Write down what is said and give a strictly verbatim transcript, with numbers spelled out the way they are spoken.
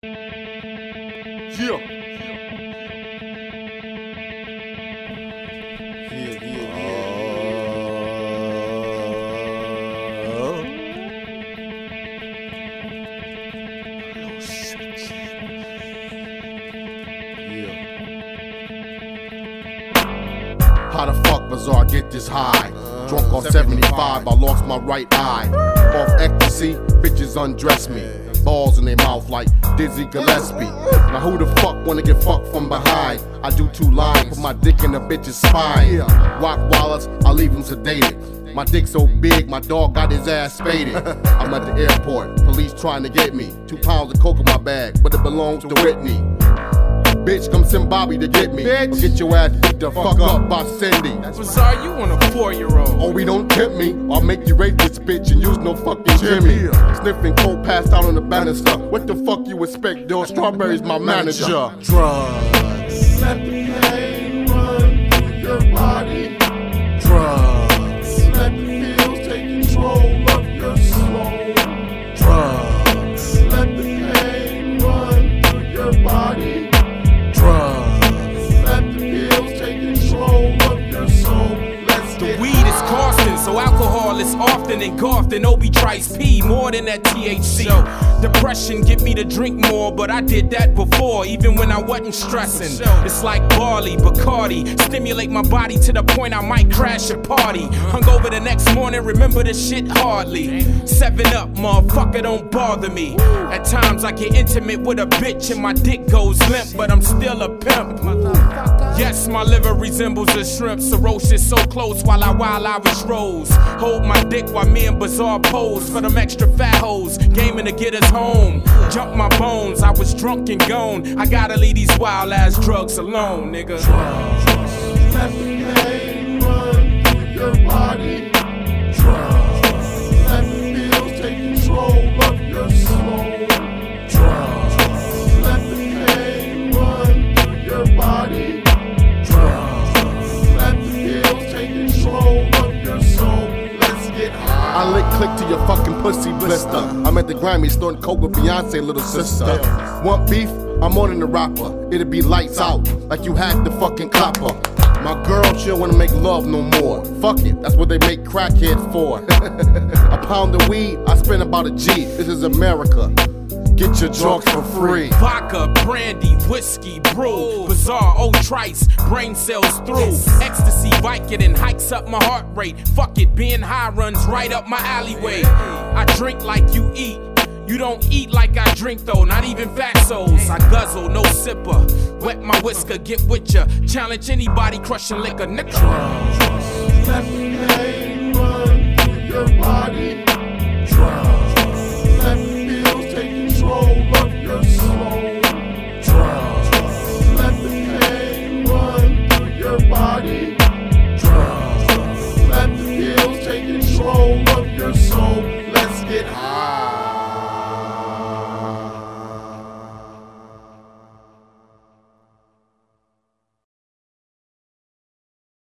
Yeah. Yeah, yeah, yeah. How the fuck Bizarre get this high? Drunk on seventy-five, I lost my right eye. Off ecstasy, bitches undress me. Balls in their mouth like Dizzy Gillespie. Now who the fuck wanna get fucked from behind? I do two lines, put my dick in a bitch's spine. Rock Wallace, I leave him sedated. My dick so big, my dog got his ass spaded. I'm at the airport, police trying to get me. Two pounds of coke in my bag, but it belongs to Whitney. Bitch, come send Bobby to get me. Bitch, get your ass beat the fuck, fuck up by Cindy. Bizarre, you on a four-year-old. Oh, we don't tempt me. I'll make you rape this bitch and use no fucking Jimmy. Sniffing coke, passed out on the banister. What the fuck you expect, though? Strawberry's my manager. Drugs. Let the pain run through your body. Drugs. Let the pills take control of your soul. Drugs. Let the pain run through your body. Drugs. Let the pills take control of your soul. Let's The get weed is costing, so alcohol is often engulfed in Obi Trice P, more than that T H C. Depression get me to drink more, but I did that before, even when I wasn't stressing. It's like barley, Bacardi, stimulate my body to the point I might crash a party. Hungover the next morning, remember the shit hardly. Seven up, motherfucker, don't bother me. At times I get intimate with a bitch and my dick goes limp, but I'm still a pimp. Yes, my liver resembles a shrimp, cirrhosis so close while I while Irish rolls. Hold my dick while me and Bizarre pose for them extra fat hoes, gaming to get us home. Jump my bones, I was drunk and gone. I gotta leave these wild ass drugs alone, nigga. drugs. Let the pain run through your body. Drugs. Let the pills take control of your soul. Drugs. Let the pain run through your body. Drugs. Let the pills take control of your soul. Let's get high. I lick click to your fucking pussy blister. I'm at the Grammy snorting coke with Beyonce, little sister. Want beef? I'm more than a rapper. It'll be lights out, like you hacked the fucking copper. My girl, she don't wanna make love no more. Fuck it, that's what they make crackheads for. A pound of weed, I spend about a G. This is America. Get your drugs for free. Vodka, brandy, whiskey, brew. Bizarre, old trice, brain cells through. Ecstasy, Vicodin, hikes up my heart rate. Fuck it, being high runs right up my alleyway. I drink like you eat. You don't eat like I drink though, not even fatsos. I guzzle, no sipper. Wet my whisker, get with ya. Challenge anybody crushing liquor, nigga. Let the pain